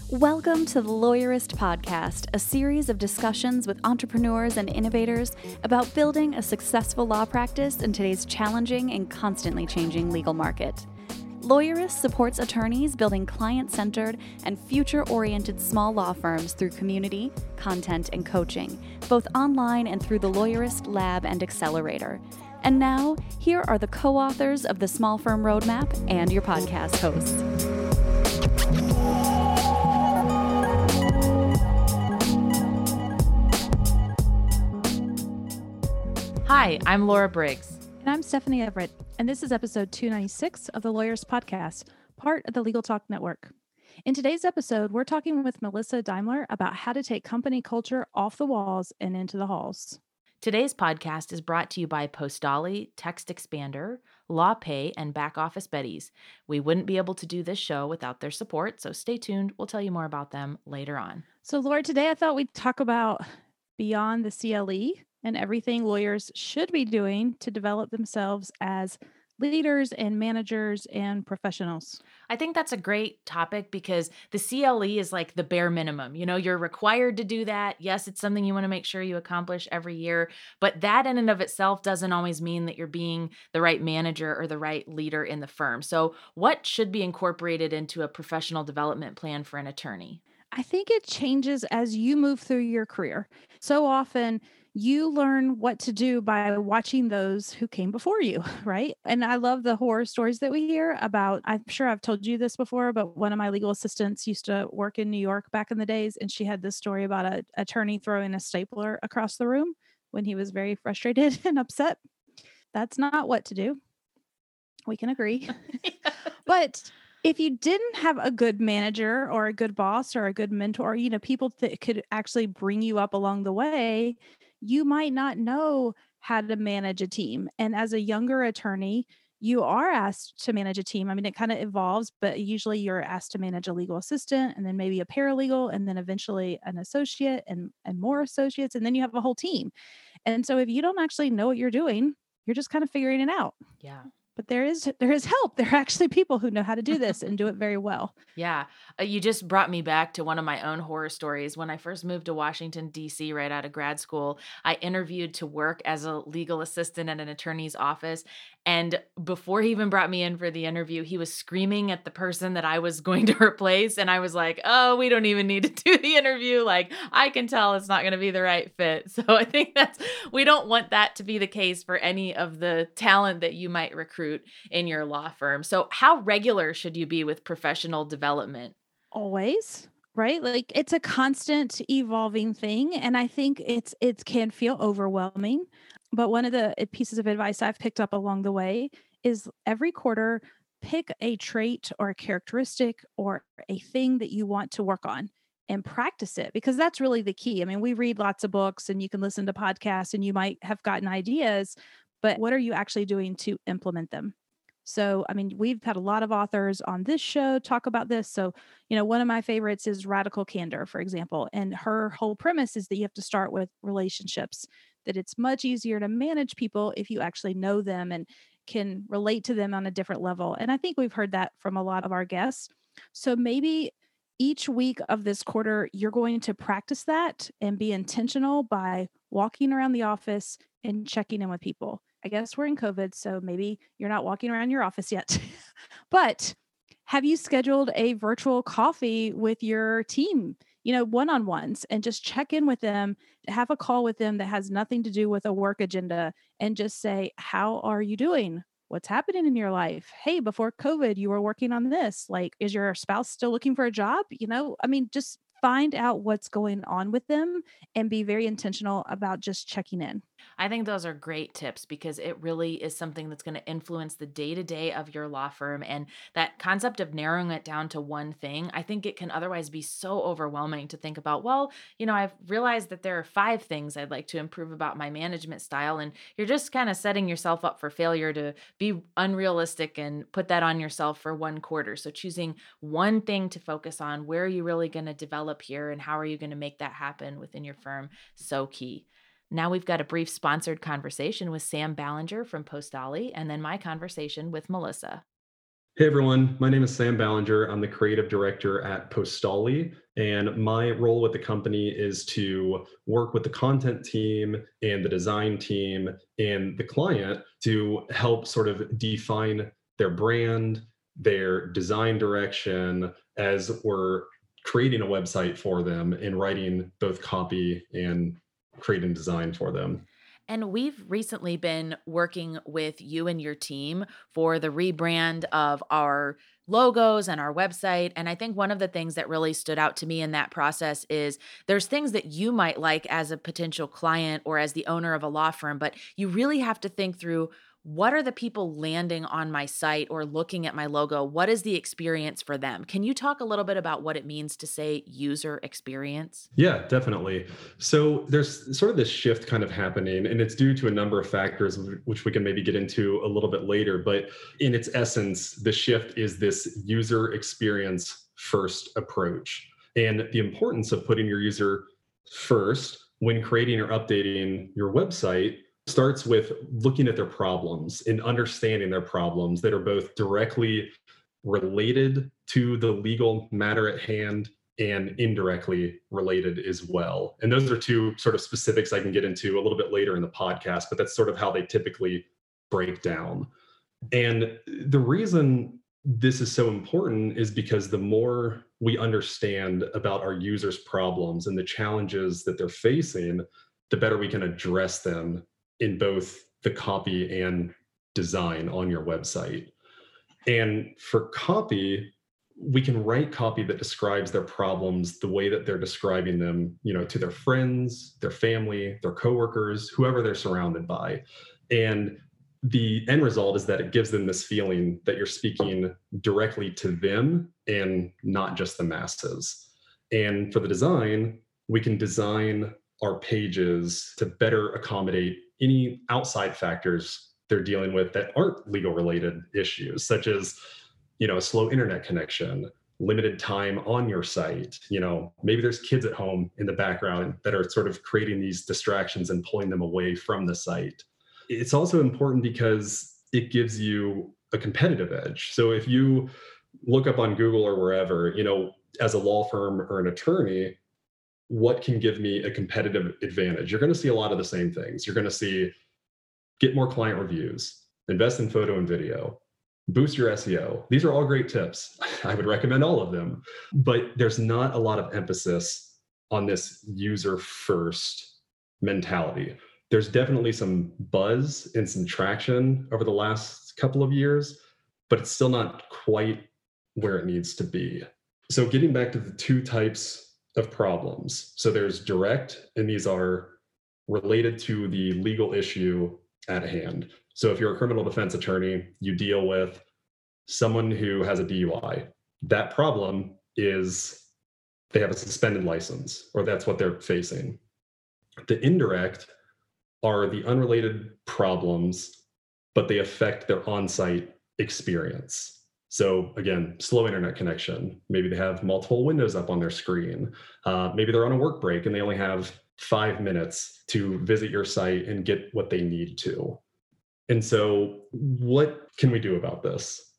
Welcome to the Lawyerist Podcast, a series of discussions with entrepreneurs and innovators about building a successful law practice in today's challenging and constantly changing legal market. Lawyerist supports attorneys building client-centered and future-oriented small law firms through community, content, and coaching, both online and through the Lawyerist Lab and Accelerator. And now, here are the co-authors of the Small Firm Roadmap and your podcast hosts. Hi, I'm Laura Briggs. And I'm Stephanie Everett, and this is episode 296 of the Lawyerist Podcast, part of the Legal Talk Network. In today's episode, we're talking with Melissa Daimler about how to take company culture off the walls and into the halls. Today's podcast is brought to you by Postali, Text Expander, LawPay, and Back Office Betties. We wouldn't be able to do this show without their support, so stay tuned. We'll tell you more about them later on. So, Laura, today I thought we'd talk about beyond the CLE and everything lawyers should be doing to develop themselves as leaders and managers and professionals. I think that's a great topic because the CLE is like the bare minimum. You know, you're required to do that. Yes, it's something you want to make sure you accomplish every year, but that in and of itself doesn't always mean that you're being the right manager or the right leader in the firm. So what should be incorporated into a professional development plan for an attorney? I think it changes as you move through your career. So often you learn what to do by watching those who came before you, right? And I love the horror stories that we hear about. I'm sure I've told you this before, but one of my legal assistants used to work in New York back in the days, and she had this story about an attorney throwing a stapler across the room when he was very frustrated and upset. That's not what to do. We can agree. But if you didn't have a good manager or a good boss or a good mentor, people that could actually bring you up along the way, you might not know how to manage a team. And as a younger attorney, you are asked to manage a team. I mean, it kind of evolves, but usually you're asked to manage a legal assistant and then maybe a paralegal and then eventually an associate and more associates. And then you have a whole team. And so if you don't actually know what you're doing, you're just kind of figuring it out. Yeah. But there is help. There are actually people who know how to do this and do it very well. Yeah. You just brought me back to one of my own horror stories. When I first moved to Washington, D.C., right out of grad school, I interviewed to work as a legal assistant at an attorney's office. And before he even brought me in for the interview, he was screaming at the person that I was going to replace. And I was like, oh, we don't even need to do the interview. Like, I can tell it's not going to be the right fit. So I think we don't want that to be the case for any of the talent that you might recruit in your law firm. So how regular should you be with professional development? Always, right? Like it's a constant evolving thing. And I think it can feel overwhelming. But one of the pieces of advice I've picked up along the way is every quarter, pick a trait or a characteristic or a thing that you want to work on and practice it, because that's really the key. I mean, we read lots of books and you can listen to podcasts and you might have gotten ideas, but what are you actually doing to implement them? So, I mean, we've had a lot of authors on this show talk about this. So, one of my favorites is Radical Candor, for example. And her whole premise is that you have to start with relationships, that it's much easier to manage people if you actually know them and can relate to them on a different level. And I think we've heard that from a lot of our guests. So maybe each week of this quarter, you're going to practice that and be intentional by walking around the office and checking in with people. I guess we're in COVID, so maybe you're not walking around your office yet. But have you scheduled a virtual coffee with your team, one-on-ones, and just check in with them, have a call with them that has nothing to do with a work agenda, and just say, how are you doing? What's happening in your life? Hey, before COVID, you were working on this. Like, is your spouse still looking for a job? Just find out what's going on with them and be very intentional about just checking in. I think those are great tips because it really is something that's going to influence the day-to-day of your law firm. And that concept of narrowing it down to one thing, I think it can otherwise be so overwhelming to think about, well, I've realized that there are 5 things I'd like to improve about my management style. And you're just kind of setting yourself up for failure to be unrealistic and put that on yourself for one quarter. So choosing one thing to focus on, where are you really going to develop here and how are you going to make that happen within your firm? So key. Now we've got a brief sponsored conversation with Sam Ballinger from Postali, and then my conversation with Melissa. Hey everyone, my name is Sam Ballinger. I'm the creative director at Postali, and my role with the company is to work with the content team and the design team and the client to help sort of define their brand, their design direction as we're creating a website for them and writing both copy and creating design for them. And we've recently been working with you and your team for the rebrand of our logos and our website. And I think one of the things that really stood out to me in that process is there's things that you might like as a potential client or as the owner of a law firm, but you really have to think through, what are the people landing on my site or looking at my logo? What is the experience for them? Can you talk a little bit about what it means to say user experience? Yeah, definitely. So there's sort of this shift kind of happening, and it's due to a number of factors, which we can maybe get into a little bit later. But in its essence, the shift is this user experience first approach. And the importance of putting your user first when creating or updating your website starts with looking at their problems and understanding their problems that are both directly related to the legal matter at hand and indirectly related as well. And those are two sort of specifics I can get into a little bit later in the podcast, but that's sort of how they typically break down. And the reason this is so important is because the more we understand about our users' problems and the challenges that they're facing, the better we can address them in both the copy and design on your website. And for copy, we can write copy that describes their problems the way that they're describing them, to their friends, their family, their coworkers, whoever they're surrounded by. And the end result is that it gives them this feeling that you're speaking directly to them and not just the masses. And for the design, we can design our pages to better accommodate any outside factors they're dealing with that aren't legal related issues, such as a slow internet connection, limited time on your site. Maybe there's kids at home in the background that are sort of creating these distractions and pulling them away from the site. It's also important because it gives you a competitive edge. So if you look up on Google or wherever, as a law firm or an attorney, what can give me a competitive advantage? You're going to see a lot of the same things. You're going to see get more client reviews, invest in photo and video, boost your SEO. These are all great tips. I would recommend all of them, but there's not a lot of emphasis on this user first mentality. There's definitely some buzz and some traction over the last couple of years, but it's still not quite where it needs to be. So getting back to the two types of problems. So there's direct, and these are related to the legal issue at hand. So if you're a criminal defense attorney, you deal with someone who has a DUI. That problem is they have a suspended license, or that's what they're facing. The indirect are the unrelated problems, but they affect their on-site experience. So again, slow internet connection. Maybe they have multiple windows up on their screen. Maybe they're on a work break and they only have 5 minutes to visit your site and get what they need to. And so what can we do about this?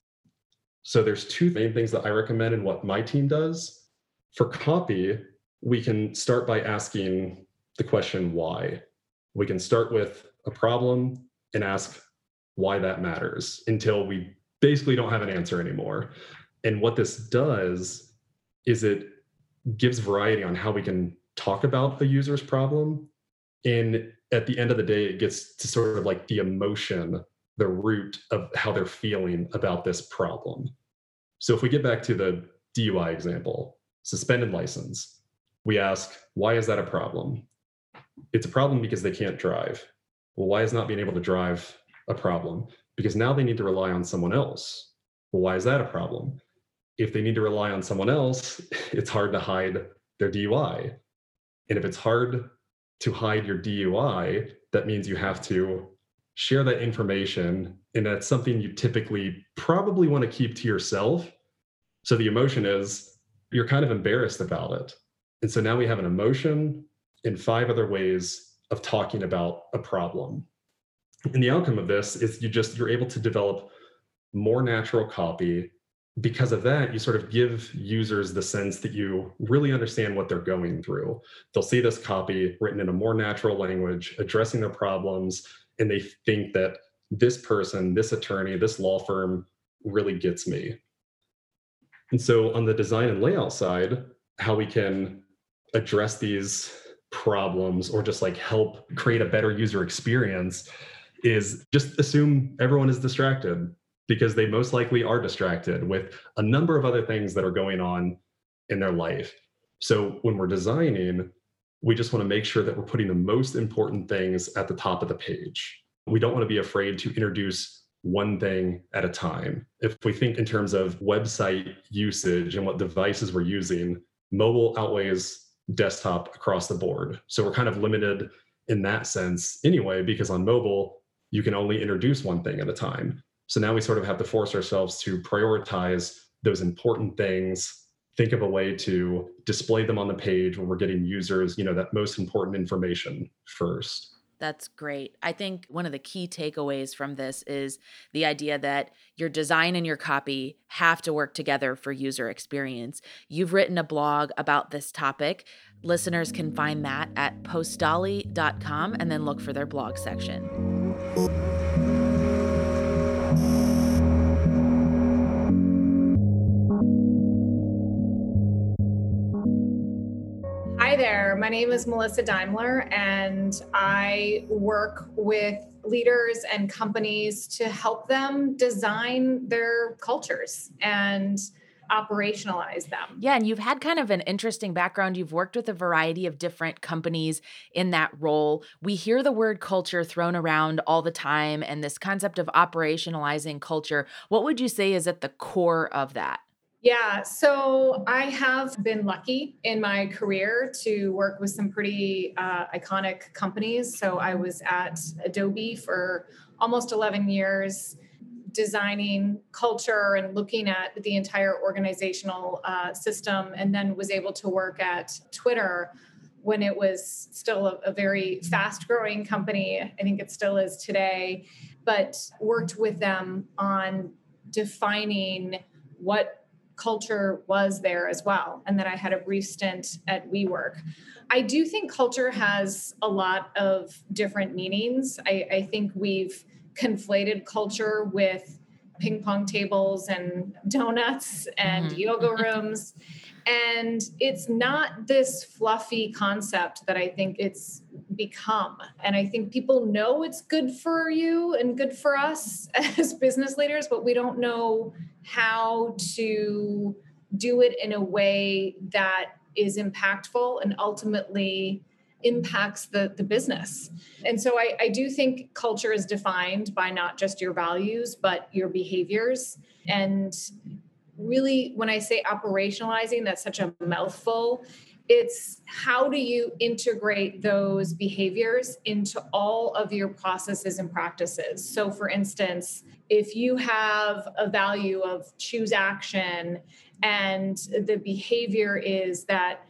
So there's two main things that I recommend and what my team does. For copy, we can start by asking the question, why? We can start with a problem and ask why that matters until we basically don't have an answer anymore. And what this does is it gives variety on how we can talk about a user's problem. And at the end of the day, it gets to sort of like the emotion, the root of how they're feeling about this problem. So if we get back to the DUI example, suspended license, we ask, why is that a problem? It's a problem because they can't drive. Well, why is not being able to drive a problem? Because now they need to rely on someone else. Well, why is that a problem? If they need to rely on someone else, it's hard to hide their DUI. And if it's hard to hide your DUI, that means you have to share that information. And that's something you typically probably want to keep to yourself. So the emotion is you're kind of embarrassed about it. And so now we have an emotion and 5 other ways of talking about a problem. And the outcome of this is you're able to develop more natural copy. Because of that, you sort of give users the sense that you really understand what they're going through. They'll see this copy written in a more natural language, addressing their problems, and they think that this person, this attorney, this law firm really gets me. And so on the design and layout side, how we can address these problems or just like help create a better user experience is just assume everyone is distracted, because they most likely are distracted with a number of other things that are going on in their life. So when we're designing, we just want to make sure that we're putting the most important things at the top of the page. We don't want to be afraid to introduce one thing at a time. If we think in terms of website usage and what devices we're using, mobile outweighs desktop across the board. So we're kind of limited in that sense anyway, because on mobile, you can only introduce one thing at a time. So now we sort of have to force ourselves to prioritize those important things, think of a way to display them on the page when we're getting users, that most important information first. That's great. I think one of the key takeaways from this is the idea that your design and your copy have to work together for user experience. You've written a blog about this topic. Listeners can find that at postdali.com and then look for their blog section. Hi there, my name is Melissa Daimler, and I work with leaders and companies to help them design their cultures and operationalize them. Yeah, and you've had kind of an interesting background. You've worked with a variety of different companies in that role. We hear the word culture thrown around all the time, and this concept of operationalizing culture. What would you say is at the core of that? Yeah, so I have been lucky in my career to work with some pretty iconic companies. So I was at Adobe for almost 11 years, designing culture and looking at the entire organizational system, and then was able to work at Twitter when it was still a very fast-growing company. I think it still is today, but worked with them on defining what culture was there as well. And then I had a brief stint at WeWork. I do think culture has a lot of different meanings. I think we've conflated culture with ping pong tables and donuts and yoga rooms. And it's not this fluffy concept that I think it's become. And I think people know it's good for you and good for us as business leaders, but we don't know how to do it in a way that is impactful and ultimately impacts the business. And so I do think culture is defined by not just your values, but your behaviors. And really, when I say operationalizing, that's such a mouthful. It's how do you integrate those behaviors into all of your processes and practices? So for instance, if you have a value of choose action and the behavior is that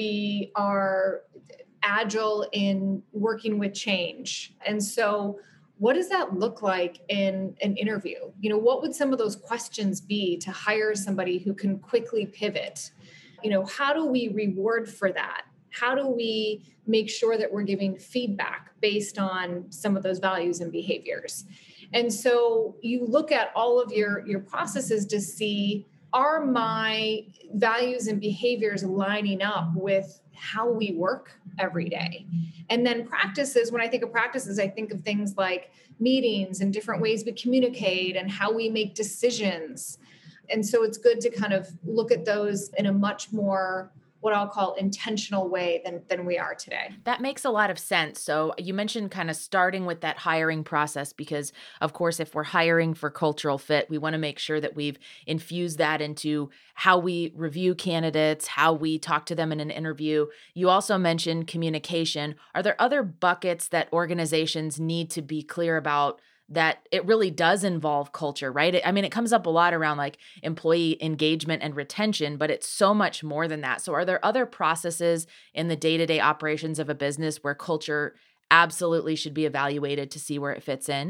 we are agile in working with change. And so what does that look like in an interview? What would some of those questions be to hire somebody who can quickly pivot? How do we reward for that? How do we make sure that we're giving feedback based on some of those values and behaviors? And so you look at all of your processes to see, are my values and behaviors lining up with how we work every day? And then practices, when I think of practices, I think of things like meetings and different ways we communicate and how we make decisions. And so it's good to kind of look at those in a much more, what I'll call intentional way than we are today. That makes a lot of sense. So you mentioned kind of starting with that hiring process, because of course, if we're hiring for cultural fit, we want to make sure that we've infused that into how we review candidates, how we talk to them in an interview. You also mentioned communication. Are there other buckets that organizations need to be clear about that it really does involve culture, right? It comes up a lot around like employee engagement and retention, but it's so much more than that. So are there other processes in the day-to-day operations of a business where culture absolutely should be evaluated to see where it fits in?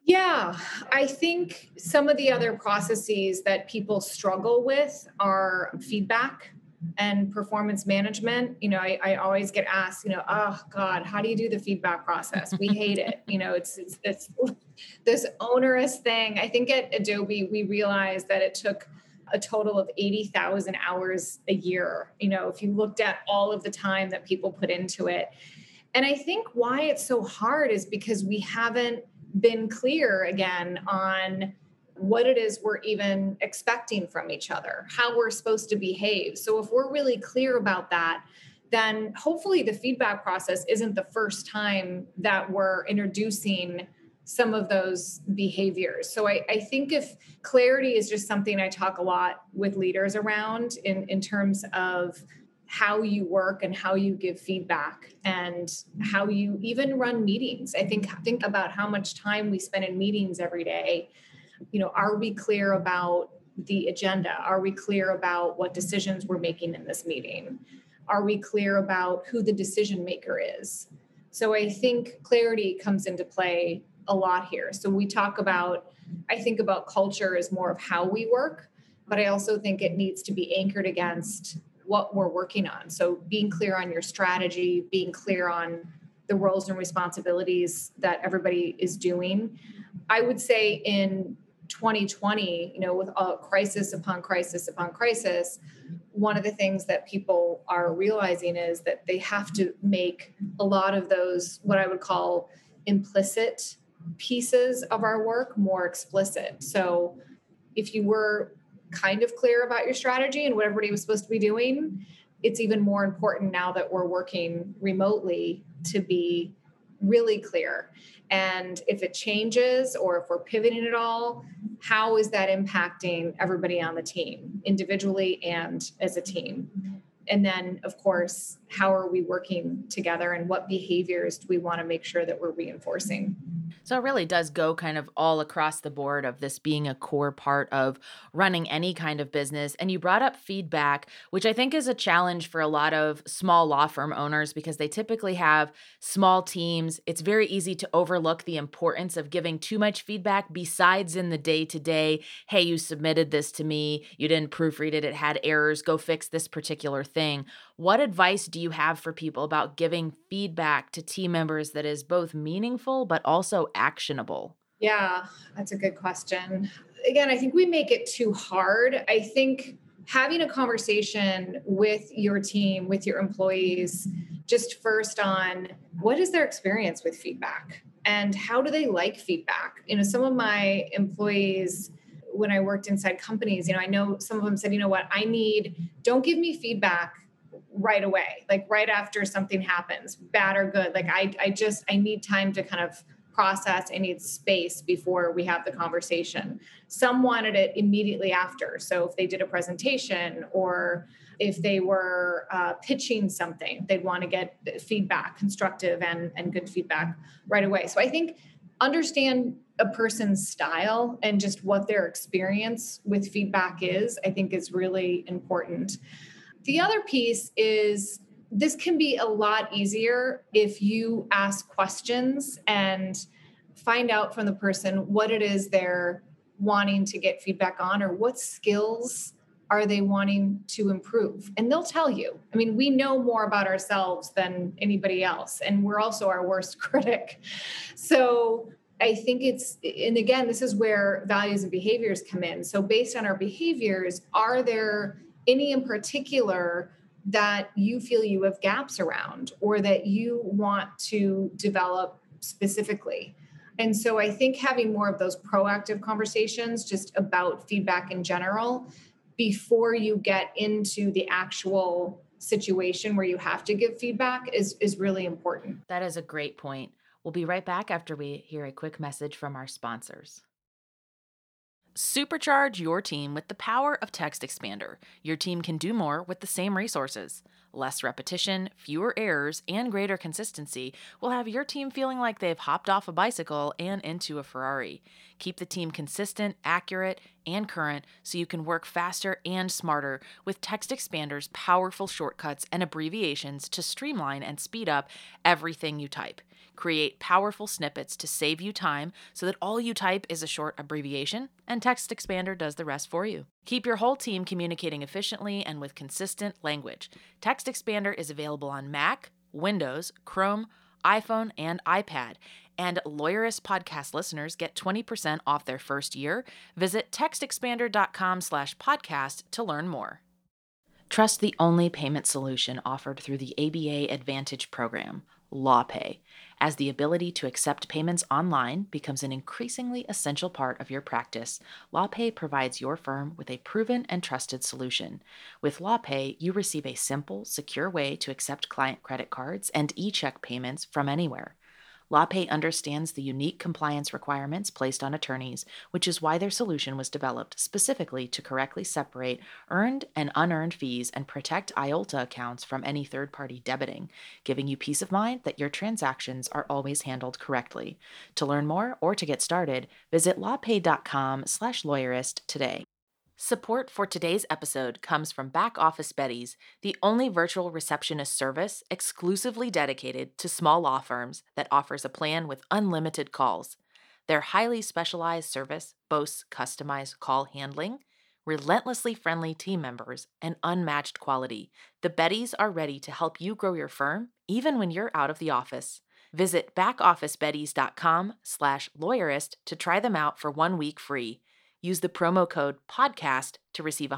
Yeah, I think some of the other processes that people struggle with are feedback and performance management. I always get asked, oh God, how do you do the feedback process? We hate it. It's this onerous thing. I think at Adobe, we realized that it took a total of 80,000 hours a year. If you looked at all of the time that people put into it. And I think why it's so hard is because we haven't been clear again on what it is we're even expecting from each other, how we're supposed to behave. So if we're really clear about that, then hopefully the feedback process isn't the first time that we're introducing some of those behaviors. So I think if clarity is just something I talk a lot with leaders around in terms of how you work and how you give feedback and how you even run meetings. I think about how much time we spend in meetings every day. Are we clear about the agenda? Are we clear about what decisions we're making in this meeting? Are we clear about who the decision maker is? So I think clarity comes into play a lot here. So I think about culture as more of how we work, but I also think it needs to be anchored against what we're working on. So being clear on your strategy, being clear on the roles and responsibilities that everybody is doing. I would say in 2020, with a crisis upon crisis upon crisis, one of the things that people are realizing is that they have to make a lot of those, what I would call implicit pieces of our work, more explicit. So if you were kind of clear about your strategy and what everybody was supposed to be doing, it's even more important now that we're working remotely to be really clear. And if it changes or if we're pivoting at all, how is that impacting everybody on the team, individually and as a team? And then, of course, how are we working together and what behaviors do we want to make sure that we're reinforcing? So it really does go kind of all across the board of this being a core part of running any kind of business. And you brought up feedback, which I think is a challenge for a lot of small law firm owners because they typically have small teams. It's very easy to overlook the importance of giving too much feedback besides in the day-to-day, hey, you submitted this to me, you didn't proofread it, it had errors, go fix this particular thing. What advice do you have for people about giving feedback to team members that is both meaningful but also actionable? Yeah, that's a good question. Again, I think we make it too hard. I think having a conversation with your team, with your employees, just first on what is their experience with feedback and how do they like feedback? Some of my employees, when I worked inside companies, I know some of them said, don't give me feedback right away, like right after something happens, bad or good. Like I need time to kind of process. I need space before we have the conversation. Some wanted it immediately after. So if they did a presentation or if they were pitching something, they'd want to get feedback, constructive and good feedback right away. So I think understand a person's style and just what their experience with feedback is, I think is really important. The other piece is this can be a lot easier if you ask questions and find out from the person what it is they're wanting to get feedback on or what skills are they wanting to improve. And they'll tell you. We know more about ourselves than anybody else, and we're also our worst critic. So I think and again, this is where values and behaviors come in. So based on our behaviors, are there any in particular that you feel you have gaps around or that you want to develop specifically? And so I think having more of those proactive conversations just about feedback in general before you get into the actual situation where you have to give feedback is really important. That is a great point. We'll be right back after we hear a quick message from our sponsors. Supercharge your team with the power of Text Expander. Your team can do more with the same resources. Less repetition, fewer errors, and greater consistency will have your team feeling like they've hopped off a bicycle and into a Ferrari. Keep the team consistent, accurate, and current so you can work faster and smarter with TextExpander's powerful shortcuts and abbreviations to streamline and speed up everything you type. Create powerful snippets to save you time so that all you type is a short abbreviation, and TextExpander does the rest for you. Keep your whole team communicating efficiently and with consistent language. TextExpander is available on Mac, Windows, Chrome, iPhone, and iPad. And Lawyerist podcast listeners get 20% off their first year. Visit textexpander.com/podcast to learn more. Trust the only payment solution offered through the ABA Advantage program, LawPay, as the ability to accept payments online becomes an increasingly essential part of your practice. LawPay provides your firm with a proven and trusted solution. With LawPay, you receive a simple, secure way to accept client credit cards and e-check payments from anywhere. LawPay understands the unique compliance requirements placed on attorneys, which is why their solution was developed specifically to correctly separate earned and unearned fees and protect IOLTA accounts from any third-party debiting, giving you peace of mind that your transactions are always handled correctly. To learn more or to get started, visit lawpay.com/lawyerist today. Support for today's episode comes from Back Office Betties, the only virtual receptionist service exclusively dedicated to small law firms that offers a plan with unlimited calls. Their highly specialized service boasts customized call handling, relentlessly friendly team members, and unmatched quality. The Betties are ready to help you grow your firm, even when you're out of the office. Visit backofficebetties.com/lawyerist to try them out for 1 week free. Use the promo code PODCAST to receive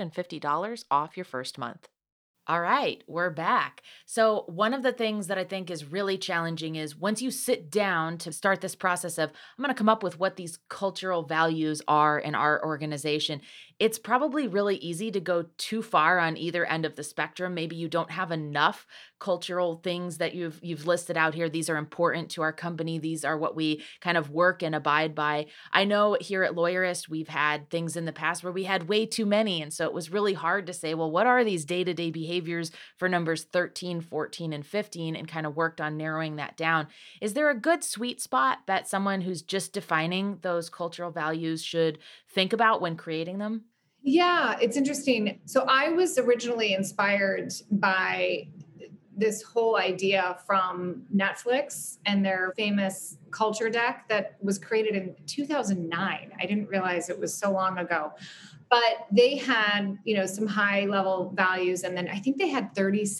$150 off your first month. All right, we're back. So one of the things that I think is really challenging is once you sit down to start this process of, I'm going to come up with what these cultural values are in our organization, it's probably really easy to go too far on either end of the spectrum. Maybe you don't have enough cultural things that you've listed out here. These are important to our company. These are what we kind of work and abide by. I know here at Lawyerist, we've had things in the past where we had way too many. And so it was really hard to say, well, what are these day-to-day behaviors for numbers 13, 14, and 15, and kind of worked on narrowing that down. Is there a good sweet spot that someone who's just defining those cultural values should think about when creating them? Yeah, it's interesting. So I was originally inspired by this whole idea from Netflix and their famous culture deck that was created in 2009. I didn't realize it was so long ago, but they had, some high level values. And then I think they had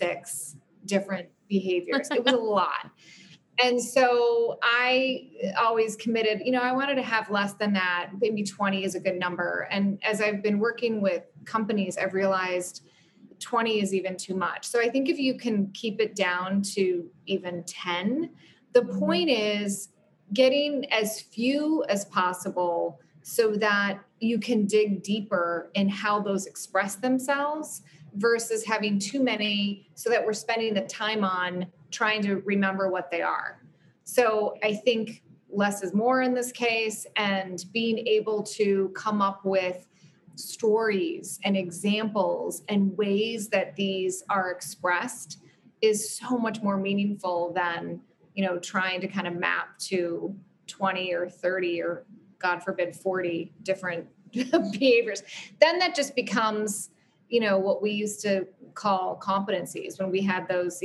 36 different behaviors. It was a lot. And so I always committed, I wanted to have less than that. Maybe 20 is a good number. And as I've been working with companies, I've realized 20 is even too much. So I think if you can keep it down to even 10, the point is getting as few as possible so that you can dig deeper in how those express themselves versus having too many so that we're spending the time on trying to remember what they are. So I think less is more in this case, and being able to come up with stories and examples and ways that these are expressed is so much more meaningful than, trying to kind of map to 20 or 30 or God forbid 40 different behaviors. Then that just becomes, what we used to call competencies when we had those,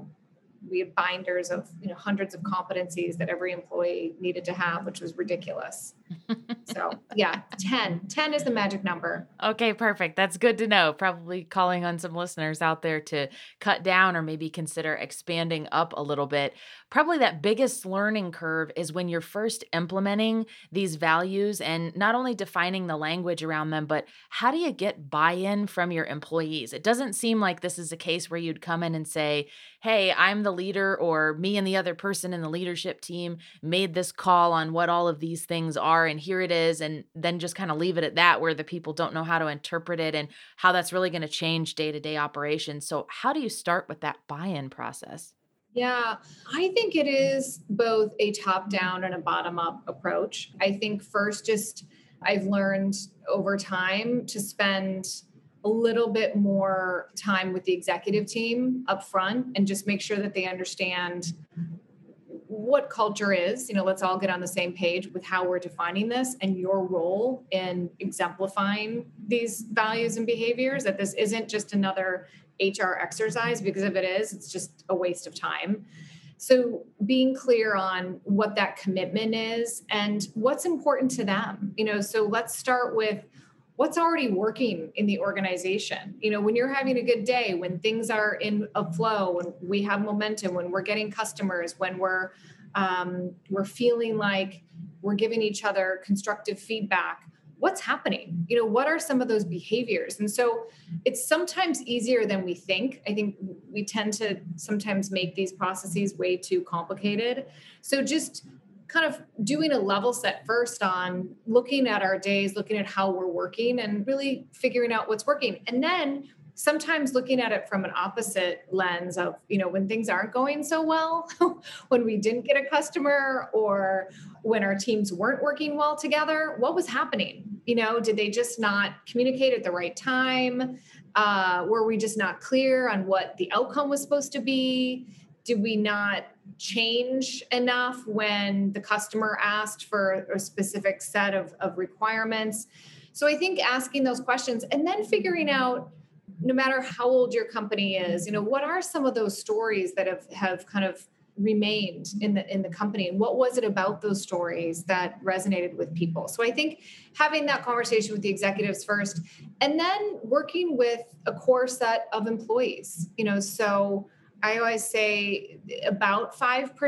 we had binders of, hundreds of competencies that every employee needed to have, which was ridiculous. So yeah, 10 is the magic number. Okay, perfect. That's good to know. Probably calling on some listeners out there to cut down or maybe consider expanding up a little bit. Probably that biggest learning curve is when you're first implementing these values and not only defining the language around them, but how do you get buy-in from your employees? It doesn't seem like this is a case where you'd come in and say, hey, I'm the leader, or me and the other person in the leadership team made this call on what all of these things are, and here it is, and then just kind of leave it at that, where the people don't know how to interpret it and how that's really going to change day-to-day operations. So how do you start with that buy-in process? Yeah, I think it is both a top-down and a bottom-up approach. I think first, I've learned over time to spend a little bit more time with the executive team up front and just make sure that they understand what culture is. Let's all get on the same page with how we're defining this and your role in exemplifying these values and behaviors, that this isn't just another HR exercise, because if it is, it's just a waste of time. So being clear on what that commitment is and what's important to them. So let's start with what's already working in the organization. When you're having a good day, when things are in a flow, when we have momentum, when we're getting customers, when we're feeling like we're giving each other constructive feedback, what's happening? What are some of those behaviors? And so it's sometimes easier than we think. I think we tend to sometimes make these processes way too complicated. So just kind of doing a level set first on looking at our days, looking at how we're working and really figuring out what's working. And then sometimes looking at it from an opposite lens of, when things aren't going so well, when we didn't get a customer or when our teams weren't working well together, what was happening? Did they just not communicate at the right time? Were we just not clear on what the outcome was supposed to be? Did we not change enough when the customer asked for a specific set of requirements? So I think asking those questions and then figuring out, no matter how old your company is, what are some of those stories that have kind of remained in the company, and what was it about those stories that resonated with people? So I think having that conversation with the executives first, and then working with a core set of employees. So I always say about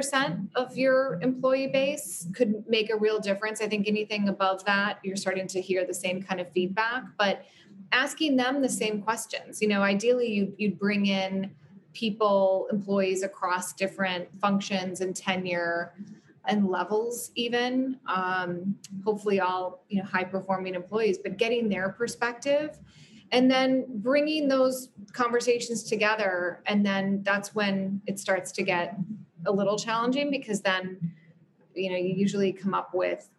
5% of your employee base could make a real difference. I think anything above that, you're starting to hear the same kind of feedback, but asking them the same questions. Ideally you'd bring in people, employees across different functions and tenure and levels even, hopefully all, high performing employees, but getting their perspective and then bringing those conversations together. And then that's when it starts to get a little challenging, because then, you usually come up with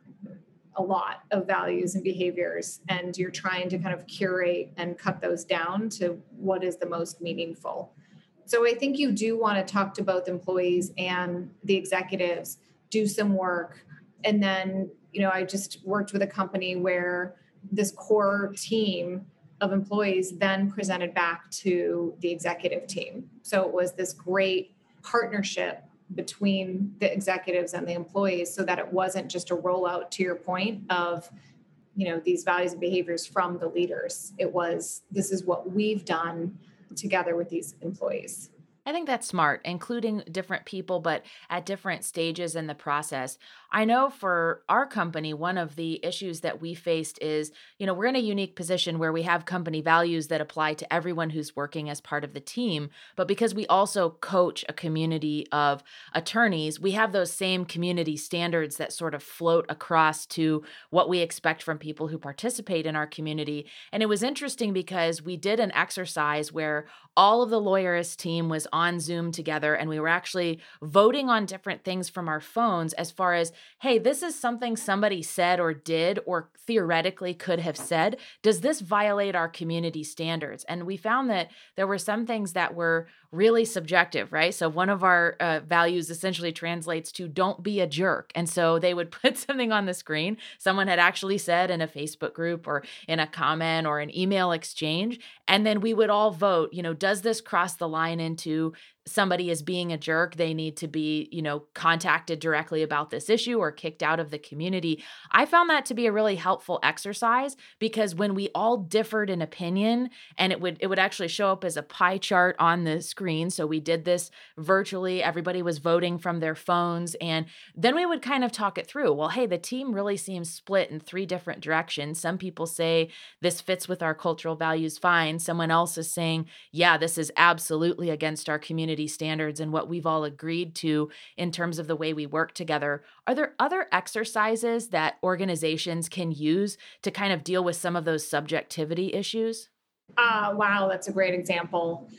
a lot of values and behaviors, and you're trying to kind of curate and cut those down to what is the most meaningful. So I think you do want to talk to both employees and the executives, do some work. And then, I just worked with a company where this core team of employees then presented back to the executive team. So it was this great partnership between the executives and the employees, so that it wasn't just a rollout, to your point, of these values and behaviors from the leaders. It was, this is what we've done together with these employees. I think that's smart, including different people, but at different stages in the process. I know for our company, one of the issues that we faced is, we're in a unique position where we have company values that apply to everyone who's working as part of the team. But because we also coach a community of attorneys, we have those same community standards that sort of float across to what we expect from people who participate in our community. And it was interesting because we did an exercise where all of the Lawyerist team was on Zoom together, and we were actually voting on different things from our phones as far as, hey, this is something somebody said or did or theoretically could have said. Does this violate our community standards? And we found that there were some things that were really subjective, right? So one of our values essentially translates to don't be a jerk. And so they would put something on the screen someone had actually said in a Facebook group or in a comment or an email exchange. And then we would all vote, does this cross the line into somebody is being a jerk? They need to be, contacted directly about this issue or kicked out of the community. I found that to be a really helpful exercise, because when we all differed in opinion, and it would actually show up as a pie chart on the screen. So we did this virtually. Everybody was voting from their phones. And then we would kind of talk it through. Well, hey, the team really seems split in 3 different directions. Some people say this fits with our cultural values fine. Someone else is saying, yeah, this is absolutely against our community standards and what we've all agreed to in terms of the way we work together. Are there other exercises that organizations can use to kind of deal with some of those subjectivity issues? Wow, that's a great example.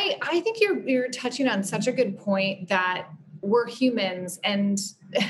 I think you're touching on such a good point that we're humans, and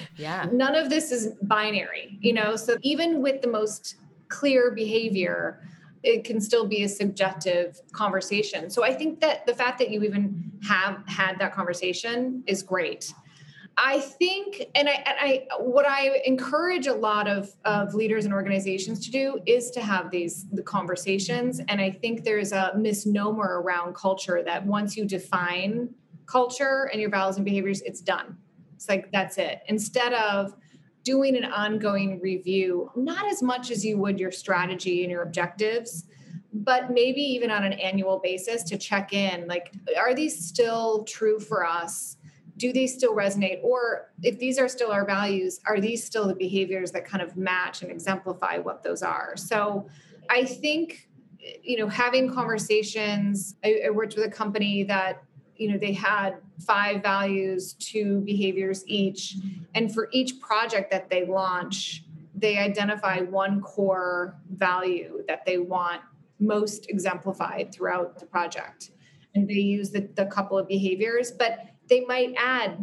none of this is binary, so even with the most clear behavior, it can still be a subjective conversation. So I think that the fact that you even have had that conversation is great. I think, and what I encourage a lot of leaders and organizations to do is to have the conversations. And I think there's a misnomer around culture that once you define culture and your values and behaviors, it's done. It's like, that's it. Instead of doing an ongoing review, not as much as you would your strategy and your objectives, but maybe even on an annual basis to check in, like, are these still true for us? Do they still resonate? Or if these are still our values, are these still the behaviors that kind of match and exemplify what those are? So I think, having conversations, I worked with a company that, they had 5 values, 2 behaviors each. And for each project that they launch, they identify one core value that they want most exemplified throughout the project. And they use the couple of behaviors, but they might add,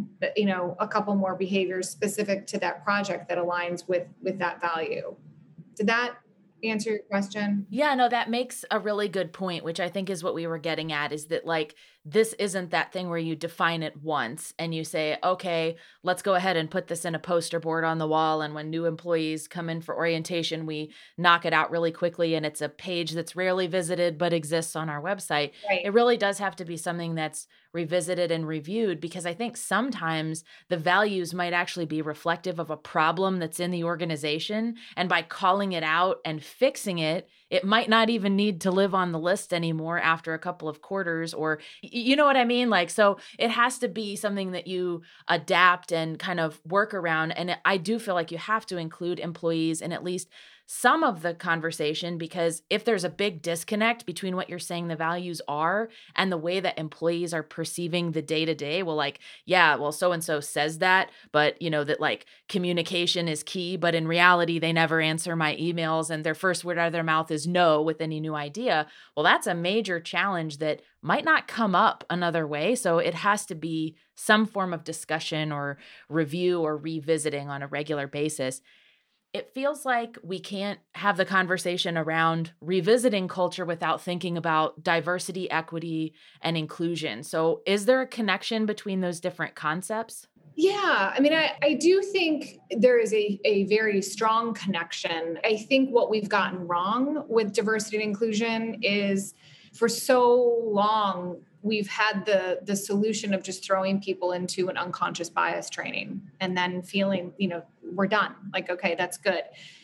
a couple more behaviors specific to that project that aligns with that value. Did that answer your question? Yeah, no, that makes a really good point, which I think is what we were getting at, is that like, this isn't that thing where you define it once and you say, okay, let's go ahead and put this in a poster board on the wall. And when new employees come in for orientation, we knock it out really quickly. And it's a page that's rarely visited, but exists on our website. Right. It really does have to be something that's revisited and reviewed, because I think sometimes the values might actually be reflective of a problem that's in the organization. And by calling it out and fixing it, it might not even need to live on the list anymore after a couple of quarters, or you know what I mean? Like, so it has to be something that you adapt and kind of work around. And I do feel like you have to include employees in at least some of the conversation, because if there's a big disconnect between what you're saying the values are and the way that employees are perceiving the day to day, well, like, yeah, well, so-and-so says that, but that like communication is key, but in reality, they never answer my emails and their first word out of their mouth is no with any new idea. Well, that's a major challenge that might not come up another way. So it has to be some form of discussion or review or revisiting on a regular basis. It feels like we can't have the conversation around revisiting culture without thinking about diversity, equity, and inclusion. So is there a connection between those different concepts? Yeah, I mean, I do think there is a very strong connection. I think what we've gotten wrong with diversity and inclusion is, for so long, we've had the solution of just throwing people into an unconscious bias training and then feeling, we're done. Like, okay, that's good.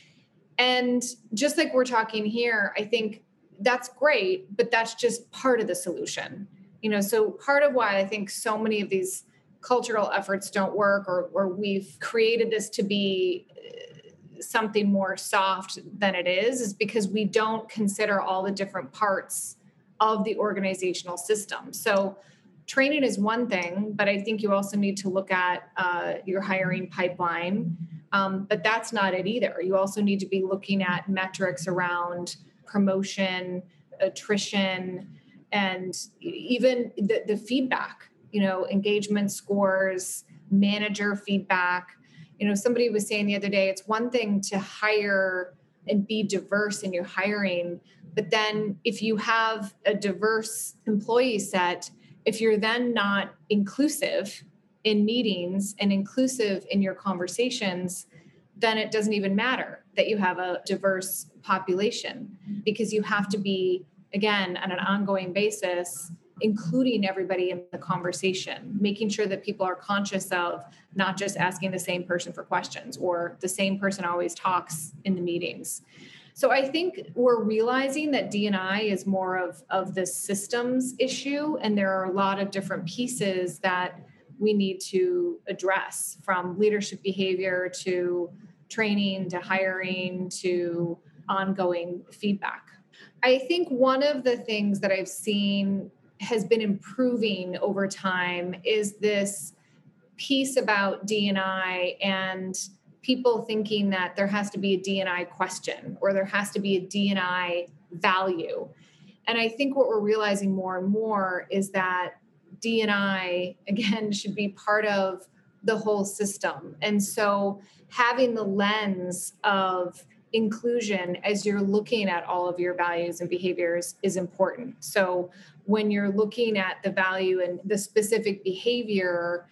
And just like we're talking here, I think that's great, but that's just part of the solution. So part of why I think so many of these cultural efforts don't work, or we've created this to be something more soft than it is because we don't consider all the different parts of the organizational system. So training is one thing, but I think you also need to look at your hiring pipeline. But that's not it either. You also need to be looking at metrics around promotion, attrition, and even the feedback, engagement scores, manager feedback. Somebody was saying the other day, it's one thing to hire and be diverse in your hiring, but then if you have a diverse employee set, if you're then not inclusive in meetings and inclusive in your conversations, then it doesn't even matter that you have a diverse population, because you have to be, again, on an ongoing basis, including everybody in the conversation, making sure that people are conscious of not just asking the same person for questions or the same person always talks in the meetings. So I think we're realizing that D&I is more of the systems issue, and there are a lot of different pieces that we need to address, from leadership behavior to training to hiring to ongoing feedback. I think one of the things that I've seen has been improving over time is this piece about D&I and people thinking that there has to be a D&I question or there has to be a D&I value. And I think what we're realizing more and more is that D&I, again, should be part of the whole system. And so having the lens of inclusion as you're looking at all of your values and behaviors is important. So when you're looking at the value and the specific behavior,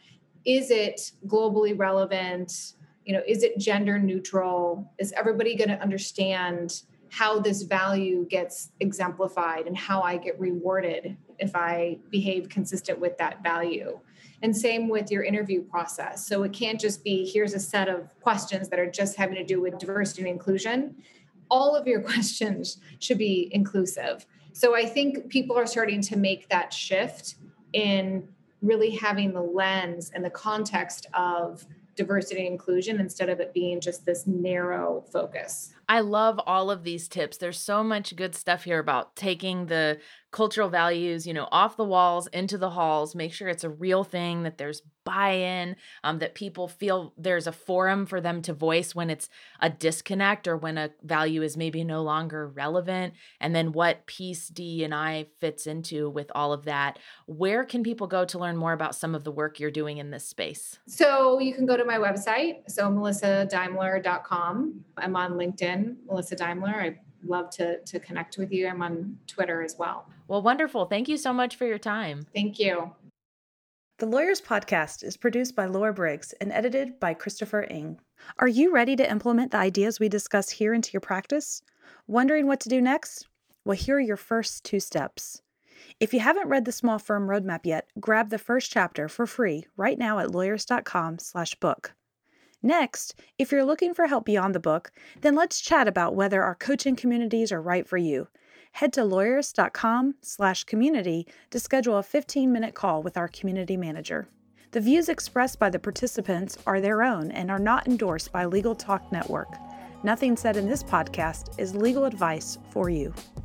is it globally relevant? Is it gender neutral? Is everybody going to understand how this value gets exemplified and how I get rewarded if I behave consistent with that value? And same with your interview process. So it can't just be, here's a set of questions that are just having to do with diversity and inclusion. All of your questions should be inclusive. So I think people are starting to make that shift in really having the lens and the context of diversity and inclusion instead of it being just this narrow focus. I love all of these tips. There's so much good stuff here about taking the cultural values, off the walls into the halls, make sure it's a real thing, that there's buy-in, that people feel there's a forum for them to voice when it's a disconnect or when a value is maybe no longer relevant, and then what piece D&I fits into with all of that. Where can people go to learn more about some of the work you're doing in this space? So you can go to my website, so melissadeimler.com. I'm on LinkedIn, Melissa Daimler. I love to connect with you. I'm on Twitter as well. Well, wonderful. Thank you so much for your time. Thank you. The Lawyers Podcast is produced by Laura Briggs and edited by Christopher Ng. Are you ready to implement the ideas we discuss here into your practice? Wondering what to do next? Well, here are your first 2 steps. If you haven't read the Small Firm Roadmap yet, grab the first chapter for free right now at lawyers.com/book. Next, if you're looking for help beyond the book, then let's chat about whether our coaching communities are right for you. Head to lawyers.com/community to schedule a 15-minute call with our community manager. The views expressed by the participants are their own and are not endorsed by Legal Talk Network. Nothing said in this podcast is legal advice for you.